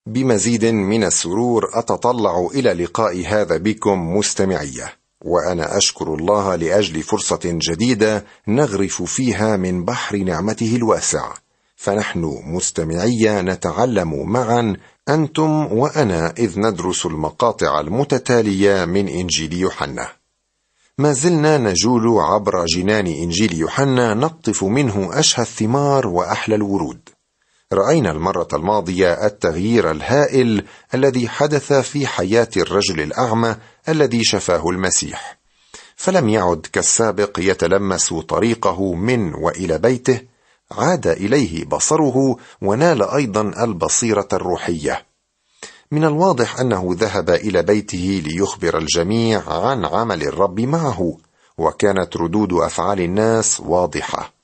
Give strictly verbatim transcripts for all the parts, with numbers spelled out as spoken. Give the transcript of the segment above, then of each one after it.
بمزيد من السرور أتطلع إلى لقاء هذا بكم مستمعية، وأنا أشكر الله لأجل فرصة جديدة نغرف فيها من بحر نعمته الواسع، فنحن مستمعية نتعلم معا أنتم وأنا إذ ندرس المقاطع المتتالية من إنجيل يوحنا. ما زلنا نجول عبر جنان إنجيل يوحنا نقطف منه أشهى الثمار وأحلى الورود. رأينا المرة الماضية التغيير الهائل الذي حدث في حياة الرجل الأعمى الذي شفاه المسيح، فلم يعد كالسابق يتلمس طريقه من وإلى بيته، عاد إليه بصره ونال أيضا البصيرة الروحية. من الواضح أنه ذهب إلى بيته ليخبر الجميع عن عمل الرب معه، وكانت ردود أفعال الناس واضحة.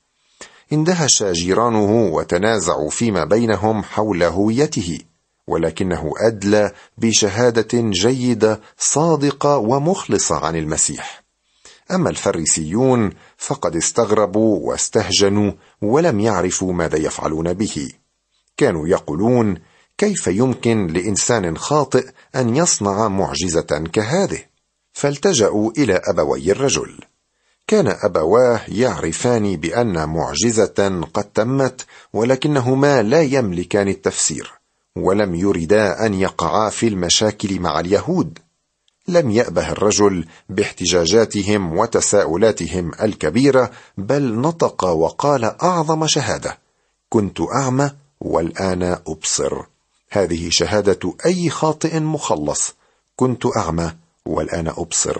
اندهش جيرانه وتنازعوا فيما بينهم حول هويته، ولكنه أدلى بشهادة جيدة صادقة ومخلصة عن المسيح. أما الفريسيون فقد استغربوا واستهجنوا ولم يعرفوا ماذا يفعلون به. كانوا يقولون: كيف يمكن لإنسان خاطئ أن يصنع معجزة كهذه؟ فالتجأوا إلى أبوي الرجل. كان أبواه يعرفان بأن معجزة قد تمت، ولكنهما لا يملكان التفسير، ولم يريدا أن يقعا في المشاكل مع اليهود. لم يأبه الرجل باحتجاجاتهم وتساؤلاتهم الكبيرة، بل نطق وقال أعظم شهادة: كنت أعمى والآن أبصر. هذه شهادة أي خاطئ مخلص: كنت أعمى والآن أبصر.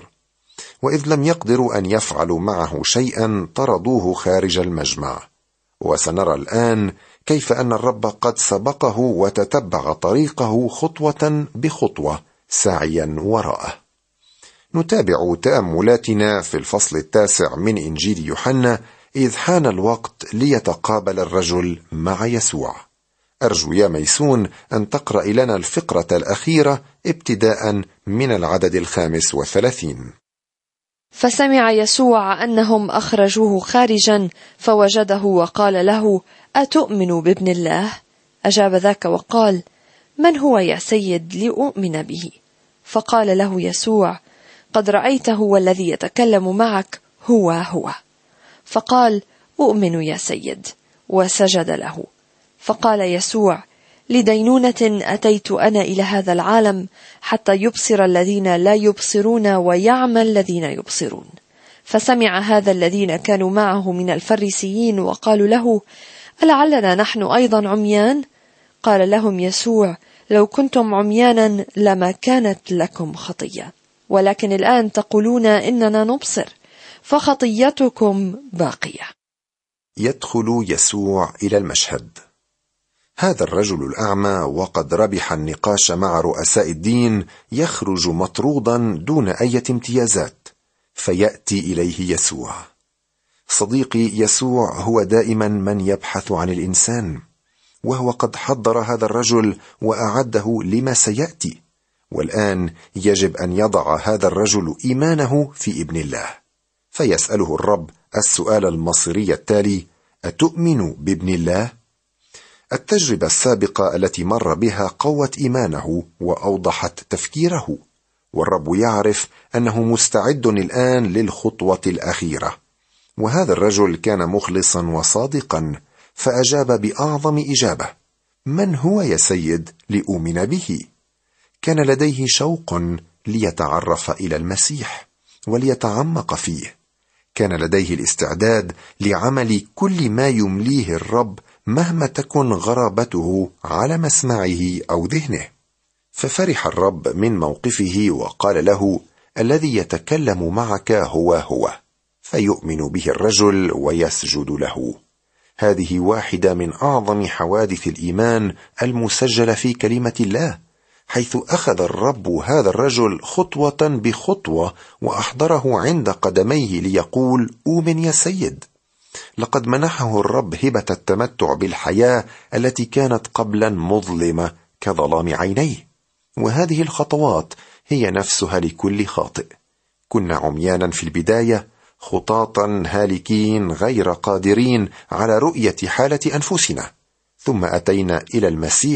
وإذ لم يقدروا أن يفعلوا معه شيئا طردوه خارج المجمع. وسنرى الآن كيف أن الرب قد سبقه وتتبع طريقه خطوة بخطوة ساعيا وراءه. نتابع تأملاتنا في الفصل التاسع من إنجيل يوحنا، إذ حان الوقت ليتقابل الرجل مع يسوع. أرجو يا ميسون أن تقرأ لنا الفقرة الأخيرة ابتداء من العدد الخامس والثلاثين. فسمع يسوع أنهم أخرجوه خارجا فوجده وقال له: أتؤمن بابن الله؟ أجاب ذاك وقال: من هو يا سيد لأؤمن به؟ فقال له يسوع: قد رأيته والذي يتكلم معك هو هو. فقال: أؤمن يا سيد، وسجد له. فقال يسوع: لدينونة أتيت أنا إلى هذا العالم، حتى يبصر الذين لا يبصرون ويعمى الذين يبصرون. فسمع هذا الذين كانوا معه من الفريسيين وقالوا له: ألعلنا نحن أيضا عميان؟ قال لهم يسوع: لو كنتم عميانا لما كانت لكم خطية، ولكن الآن تقولون إننا نبصر، فخطيتكم باقية. يدخل يسوع إلى المشهد. هذا الرجل الأعمى وقد ربح النقاش مع رؤساء الدين يخرج مطرودا دون أي امتيازات، فيأتي إليه يسوع. صديقي، يسوع هو دائما من يبحث عن الإنسان، وهو قد حضر هذا الرجل وأعده لما سيأتي، والآن يجب أن يضع هذا الرجل إيمانه في ابن الله. فيسأله الرب السؤال المصيري التالي: أتؤمن بابن الله؟ التجربة السابقة التي مر بها قوت إيمانه وأوضحت تفكيره، والرب يعرف أنه مستعد الآن للخطوة الأخيرة. وهذا الرجل كان مخلصا وصادقا، فأجاب بأعظم إجابة: من هو يا سيد لأؤمن به؟ كان لديه شوق ليتعرف إلى المسيح وليتعمق فيه. كان لديه الاستعداد لعمل كل ما يمليه الرب مهما تكن غرابته على مسمعه أو ذهنه. ففرح الرب من موقفه وقال له: الذي يتكلم معك هو هو. فيؤمن به الرجل ويسجد له. هذه واحدة من أعظم حوادث الإيمان المسجلة في كلمة الله، حيث أخذ الرب هذا الرجل خطوة بخطوة وأحضره عند قدميه ليقول: أؤمن يا سيد. لقد منحه الرب هبة التمتع بالحياة التي كانت قبلا مظلمة كظلام عينيه. وهذه الخطوات هي نفسها لكل خاطئ. كنا عميانا في البداية، خطاطا هالكين غير قادرين على رؤية حالة أنفسنا، ثم أتينا إلى المسيح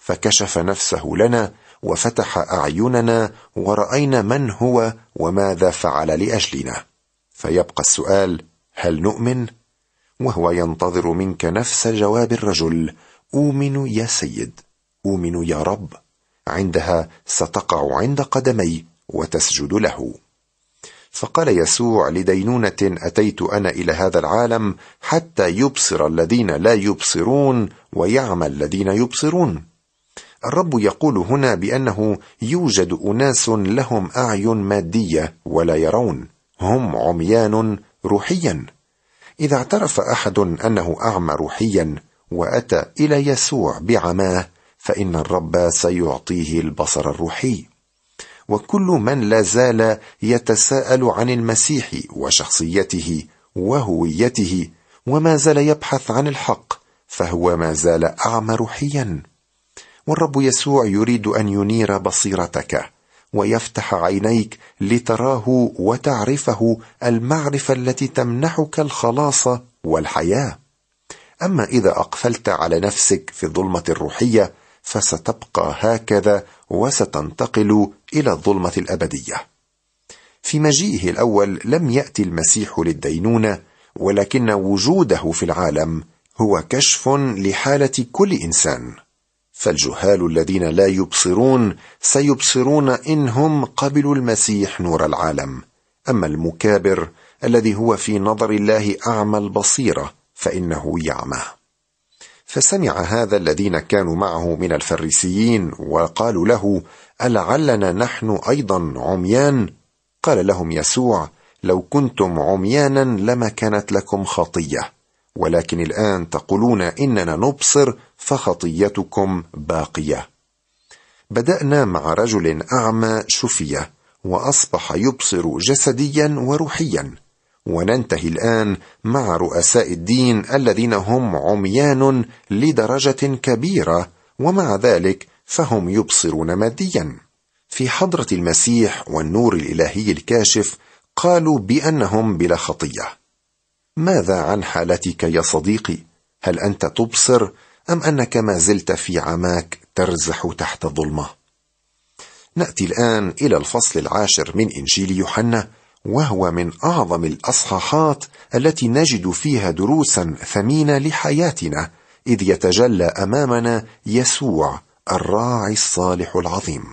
فكشف نفسه لنا وفتح أعيننا ورأينا من هو وماذا فعل لأجلنا. فيبقى السؤال: هل نؤمن؟ وهو ينتظر منك نفس جواب الرجل: أؤمن يا سيد، أؤمن يا رب. عندها ستقع عند قدمي وتسجد له. فقال يسوع: لدينونة أتيت أنا إلى هذا العالم حتى يبصر الذين لا يبصرون ويعمى الذين يبصرون. الرب يقول هنا بأنه يوجد أناس لهم أعين مادية ولا يرون، هم عميان روحيا. إذا اعترف أحد أنه أعمى روحيا وأتى إلى يسوع بعماه، فإن الرب سيعطيه البصر الروحي. وكل من لا زال يتساءل عن المسيح وشخصيته وهويته وما زال يبحث عن الحق، فهو ما زال أعمى روحيا. والرب يسوع يريد أن ينير بصيرتك ويفتح عينيك لتراه وتعرفه المعرفة التي تمنحك الخلاص والحياة. أما إذا أقفلت على نفسك في الظلمة الروحية فستبقى هكذا وستنتقل إلى الظلمة الأبدية. في مجيئه الأول لم يأتي المسيح للدينونة، ولكن وجوده في العالم هو كشف لحالة كل إنسان. فالجهال الذين لا يبصرون سيبصرون إنهم قبلوا المسيح نور العالم، أما المكابر الذي هو في نظر الله أعمى البصيرة فإنه يعمى. فسمع هذا الذين كانوا معه من الفريسيين وقالوا له: ألعلنا نحن أيضا عميان؟ قال لهم يسوع: لو كنتم عميانا لما كانت لكم خطية، ولكن الآن تقولون إننا نبصر فخطيتكم باقية. بدأنا مع رجل أعمى شفية وأصبح يبصر جسديا وروحيا، وننتهي الآن مع رؤساء الدين الذين هم عميان لدرجة كبيرة، ومع ذلك فهم يبصرون ماديا. في حضرة المسيح والنور الإلهي الكاشف قالوا بأنهم بلا خطية. ماذا عن حالتك يا صديقي؟ هل أنت تبصر أم أنك ما زلت في عماك ترزح تحت الظلمة؟ نأتي الآن إلى الفصل العاشر من إنجيل يوحنا، وهو من أعظم الأصحاحات التي نجد فيها دروسا ثمينة لحياتنا، إذ يتجلى أمامنا يسوع الراعي الصالح العظيم.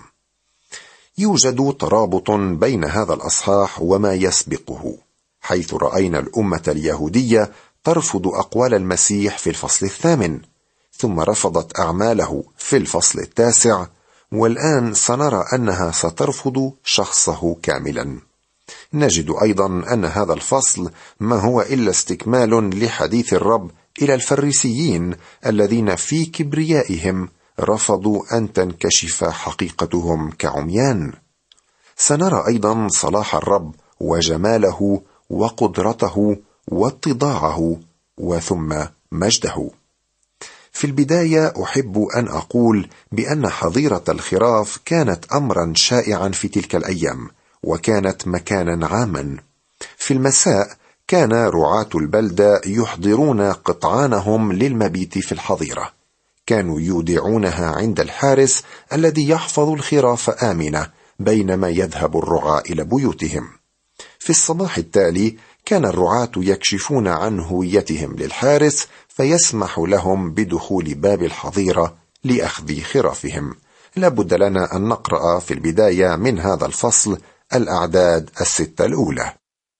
يوجد ترابط بين هذا الأصحاح وما يسبقه، حيث رأينا الأمة اليهودية ترفض أقوال المسيح في الفصل الثامن، ثم رفضت أعماله في الفصل التاسع، والآن سنرى أنها سترفض شخصه كاملا. نجد أيضا أن هذا الفصل ما هو إلا استكمال لحديث الرب إلى الفريسيين الذين في كبريائهم رفضوا أن تنكشف حقيقتهم كعميان. سنرى أيضا صلاح الرب وجماله وقدرته واتضاعه وثم مجده. في البداية أحب أن أقول بأن حظيرة الخراف كانت أمرا شائعا في تلك الأيام، وكانت مكانا عاما. في المساء كان رعاة البلدة يحضرون قطعانهم للمبيت في الحظيرة، كانوا يودعونها عند الحارس الذي يحفظ الخراف آمنة بينما يذهب الرعاة إلى بيوتهم. في الصباح التالي كان الرعاة يكشفون عن هويتهم للحارس فيسمح لهم بدخول باب الحظيرة لأخذ خرافهم. لابد لنا أن نقرأ في البداية من هذا الفصل الأعداد الستة الأولى.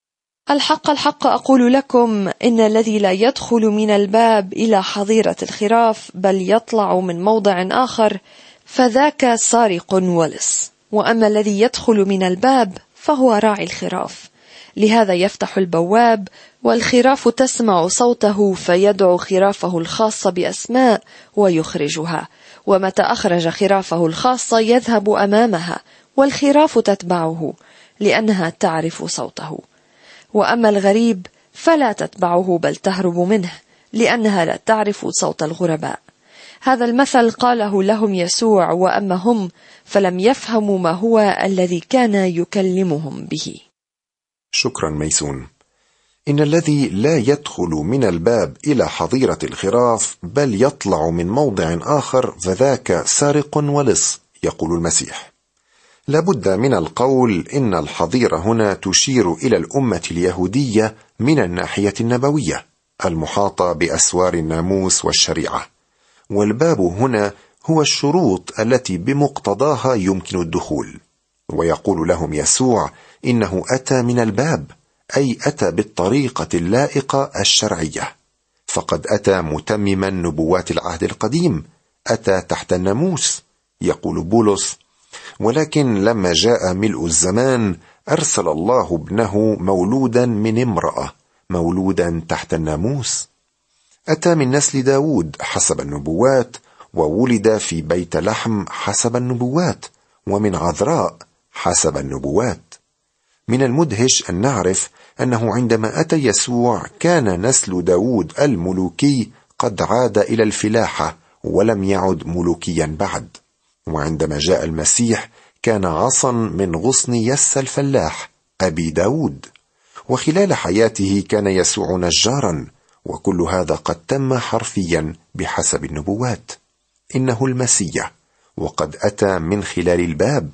الحق الحق أقول لكم إن الذي لا يدخل من الباب إلى حظيرة الخراف بل يطلع من موضع آخر فذاك سارق ولص، وأما الذي يدخل من الباب فهو راعي الخراف. لهذا يفتح البواب والخراف تسمع صوته فيدعو خرافه الخاصة بأسماء ويخرجها، ومتى أخرج خرافه الخاصة يذهب أمامها والخراف تتبعه لأنها تعرف صوته. وأما الغريب فلا تتبعه بل تهرب منه لأنها لا تعرف صوت الغرباء. هذا المثل قاله لهم يسوع، وأما هم فلم يفهموا ما هو الذي كان يكلمهم به. شكرا ميسون. إن الذي لا يدخل من الباب إلى حظيرة الخراف بل يطلع من موضع آخر فذاك سارق ولص، يقول المسيح. لابد من القول إن الحظيرة هنا تشير إلى الأمة اليهودية من الناحية النبوية المحاطة بأسوار الناموس والشريعة، والباب هنا هو الشروط التي بمقتضاها يمكن الدخول. ويقول لهم يسوع إنه أتى من الباب، أي أتى بالطريقة اللائقة الشرعية، فقد أتى متمما نبوات العهد القديم، أتى تحت الناموس. يقول بولس: ولكن لما جاء ملء الزمان أرسل الله ابنه مولودا من امرأة، مولودا تحت الناموس. أتى من نسل داود حسب النبوات، وولد في بيت لحم حسب النبوات، ومن عذراء حسب النبوات. من المدهش أن نعرف أنه عندما أتى يسوع كان نسل داود الملوكي قد عاد إلى الفلاحة ولم يعد ملوكيا بعد، وعندما جاء المسيح كان عصا من غصن يس الفلاح أبي داود، وخلال حياته كان يسوع نجارا، وكل هذا قد تم حرفيا بحسب النبوات. إنه المسيح، وقد أتى من خلال الباب.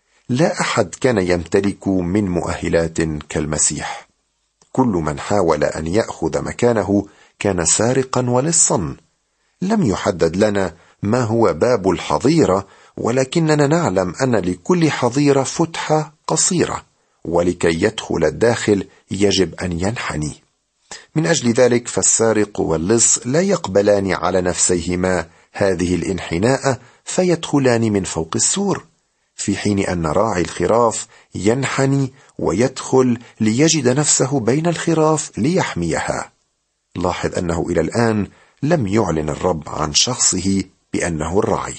لا أحد كان يمتلك من مؤهلات كالمسيح. كل من حاول أن يأخذ مكانه كان سارقا ولصا. لم يحدد لنا ما هو باب الحظيرة، ولكننا نعلم أن لكل حظيرة فتحة قصيرة، ولكي يدخل الداخل يجب أن ينحني. من أجل ذلك فالسارق واللص لا يقبلان على نفسيهما هذه الانحناء فيدخلان من فوق السور، في حين أن راعي الخراف ينحني ويدخل ليجد نفسه بين الخراف ليحميها. لاحظ أنه إلى الآن لم يعلن الرب عن شخصه بأنه الراعي.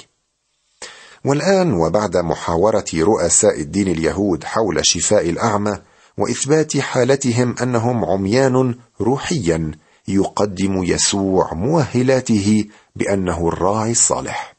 والآن وبعد محاورة رؤساء الدين اليهود حول شفاء الأعمى وإثبات حالتهم أنهم عميان روحيا، يقدم يسوع مؤهلاته بأنه الراعي الصالح.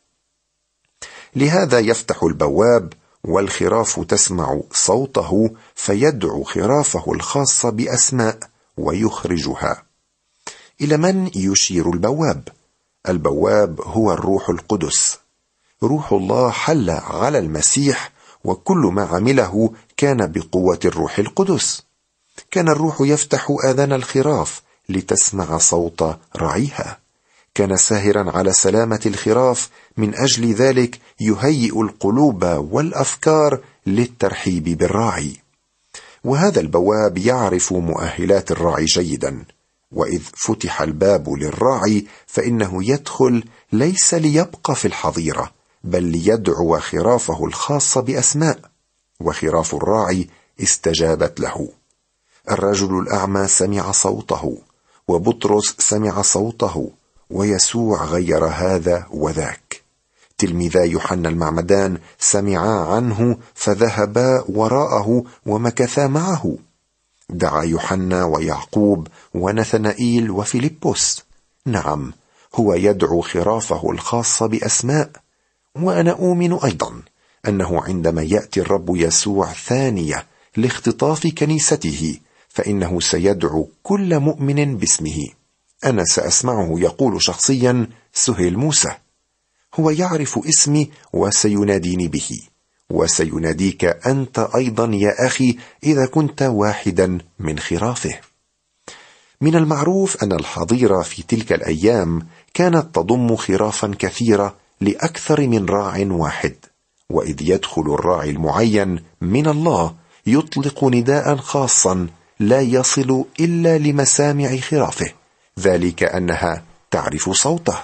لهذا يفتح البواب والخراف تسمع صوته، فيدعو خرافه الخاصة بأسماء ويخرجها. إلى من يشير البواب؟ البواب هو الروح القدس. روح الله حل على المسيح، وكل ما عمله كان بقوة الروح القدس. كان الروح يفتح آذان الخراف لتسمع صوت راعيها. كان ساهرا على سلامة الخراف، من أجل ذلك يهيئ القلوب والأفكار للترحيب بالراعي. وهذا البواب يعرف مؤهلات الراعي جيدا، وإذ فتح الباب للراعي فإنه يدخل ليس ليبقى في الحظيرة، بل ليدعو خرافه الخاصة بأسماء، وخراف الراعي استجابت له. الرجل الأعمى سمع صوته، وبطرس سمع صوته، ويسوع غير هذا وذاك. تلميذا يوحنا المعمدان سمعا عنه فذهبا وراءه ومكثا معه. دعا يوحنا ويعقوب ونثنائيل وفيلبس. نعم، هو يدعو خرافه الخاصة بأسماء. وأنا أؤمن أيضا أنه عندما يأتي الرب يسوع ثانية لاختطاف كنيسته فإنه سيدعو كل مؤمن باسمه. أنا سأسمعه يقول شخصيا: سهيل موسى. هو يعرف اسمي وسيناديني به، وسيناديك أنت أيضا يا أخي إذا كنت واحدا من خرافه. من المعروف أن الحظيرة في تلك الأيام كانت تضم خرافا كثيرة لأكثر من راع واحد، وإذ يدخل الراعي المعين من الله يطلق نداء خاصا لا يصل إلا لمسامع خرافه، ذلك أنها تعرف صوته.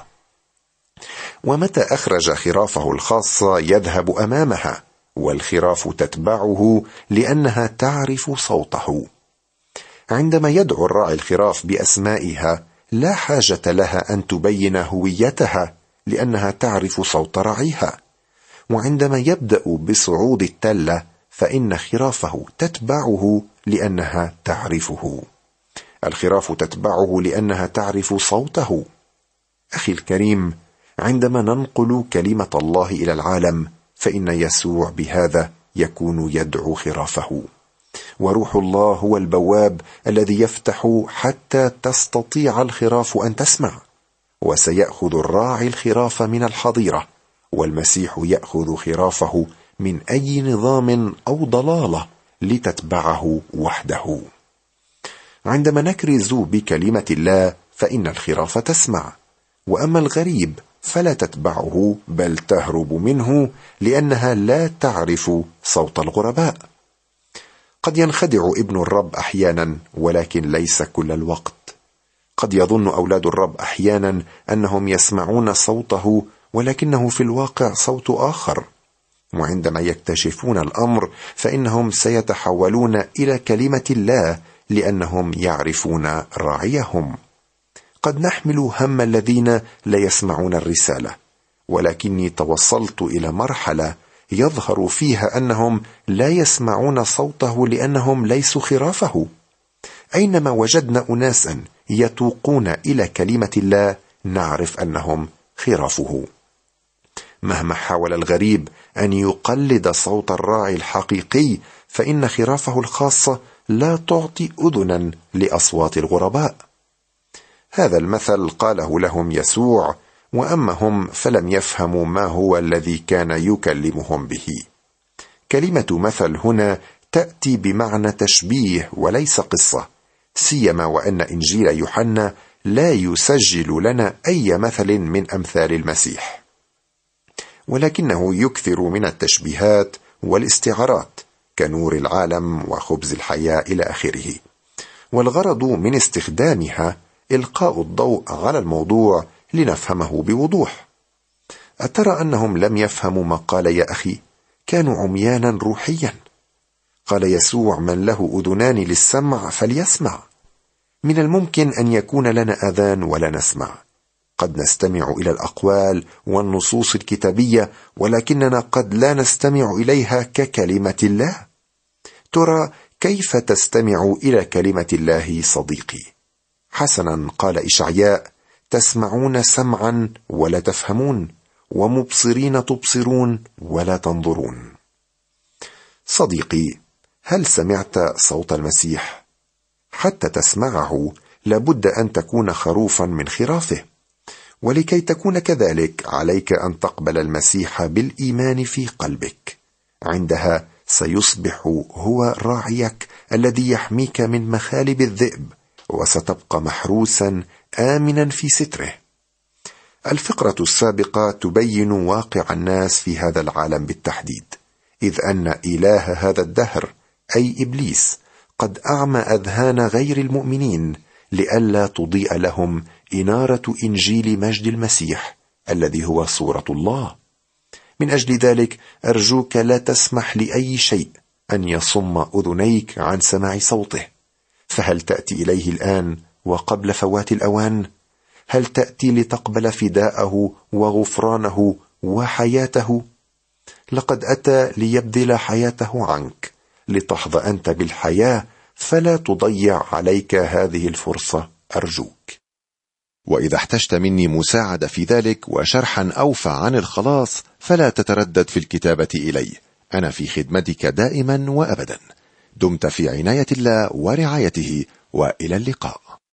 ومتى أخرج خرافه الخاصة يذهب أمامها، والخراف تتبعه لأنها تعرف صوته. عندما يدعو الراعي الخراف بأسمائها لا حاجة لها أن تبين هويتها، لأنها تعرف صوت راعيها. وعندما يبدأ بصعود التلة فإن خرافه تتبعه لأنها تعرفه. الخراف تتبعه لأنها تعرف صوته. أخي الكريم، عندما ننقل كلمة الله إلى العالم فإن يسوع بهذا يكون يدعو خرافه. وروح الله هو البواب الذي يفتح حتى تستطيع الخراف أن تسمع، وسيأخذ الراعي الخراف من الحظيرة، والمسيح يأخذ خرافه من أي نظام أو ضلالة لتتبعه وحده. عندما نكرز بكلمة الله فإن الخراف تسمع، وأما الغريب فلا تتبعه بل تهرب منه، لأنها لا تعرف صوت الغرباء. قد ينخدع ابن الرب أحيانا، ولكن ليس كل الوقت. قد يظن أولاد الرب أحيانا أنهم يسمعون صوته، ولكنه في الواقع صوت آخر. وعندما يكتشفون الأمر فإنهم سيتحولون إلى كلمة الله، لأنهم يعرفون راعيهم. قد نحمل هم الذين لا يسمعون الرسالة، ولكني توصلت إلى مرحلة يظهر فيها أنهم لا يسمعون صوته لأنهم ليسوا خرافه. أينما وجدنا أناسا يتوقون إلى كلمة الله نعرف أنهم خرافه. مهما حاول الغريب أن يقلد صوت الراعي الحقيقي فإن خرافه الخاصة لا تعطي أذنا لأصوات الغرباء. هذا المثل قاله لهم يسوع، وأما هم فلم يفهموا ما هو الذي كان يكلمهم به. كلمة مثل هنا تأتي بمعنى تشبيه وليس قصة، سيما وأن إنجيل يوحنا لا يسجل لنا أي مثل من أمثال المسيح، ولكنه يكثر من التشبيهات والاستعارات كنور العالم وخبز الحياة إلى آخره. والغرض من استخدامها إلقاء الضوء على الموضوع لنفهمه بوضوح. أترى أنهم لم يفهموا ما قال يا أخي؟ كانوا عميانا روحيا. قال يسوع: من له أذنان للسمع فليسمع. من الممكن أن يكون لنا أذان ولا نسمع. قد نستمع إلى الأقوال والنصوص الكتابية، ولكننا قد لا نستمع إليها ككلمة الله. ترى كيف تستمع إلى كلمة الله صديقي؟ حسنا قال إشعياء: تسمعون سمعا ولا تفهمون، ومبصرين تبصرون ولا تنظرون. صديقي، هل سمعت صوت المسيح؟ حتى تسمعه لابد أن تكون خروفا من خرافه، ولكي تكون كذلك عليك أن تقبل المسيح بالإيمان في قلبك. عندها سيصبح هو راعيك الذي يحميك من مخالب الذئب، وستبقى محروسا آمنا في ستره. الفقرة السابقة تبين واقع الناس في هذا العالم بالتحديد، إذ أن إله هذا الدهر أي إبليس قد أعمى أذهان غير المؤمنين لئلا تضيء لهم إنارة إنجيل مجد المسيح الذي هو صورة الله. من أجل ذلك أرجوك لا تسمح لأي شيء أن يصم أذنيك عن سماع صوته. فهل تأتي إليه الآن وقبل فوات الأوان؟ هل تأتي لتقبل فداءه وغفرانه وحياته؟ لقد أتى ليبذل حياته عنك لتحظى أنت بالحياة، فلا تضيع عليك هذه الفرصة أرجوك. وإذا احتجت مني مساعدة في ذلك وشرحا أوفى عن الخلاص فلا تتردد في الكتابة إلي، أنا في خدمتك دائما وأبدا. دمت في عناية الله ورعايته، وإلى اللقاء.